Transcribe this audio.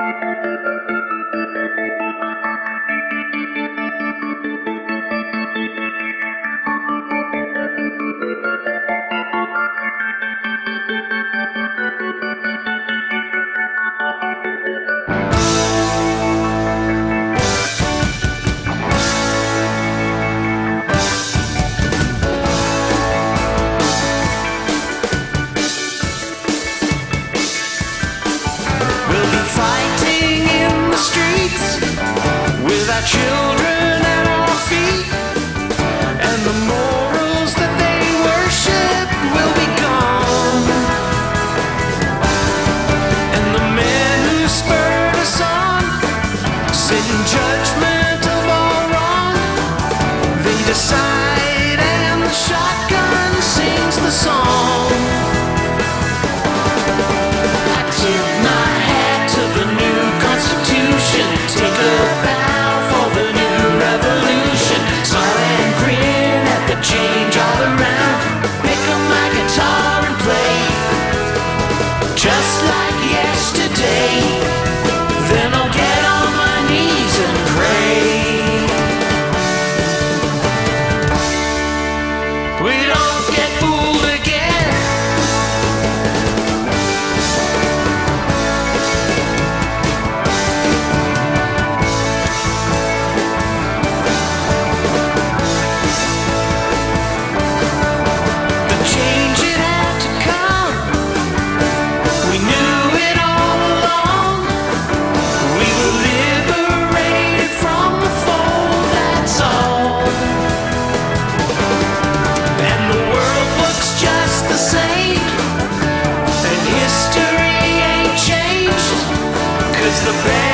We'll be fighting in the streets with our children at our feet, and the morals that they worship will be gone. And the men who spurred us on sit in judgment of all wrong. They decide, and the shotgun sings the song. I tip my hat to the new Constitution, take a bow for the new revolution. Smile and grin at the change all around. Pick up my guitar and play just like yesterday. Then I'll get on my knees and pray. We don't get fooled again. The change it had to come. We knew it all along. We were liberated from the fold, that's all. And the world looks just the same, and history ain't changed, 'cause the band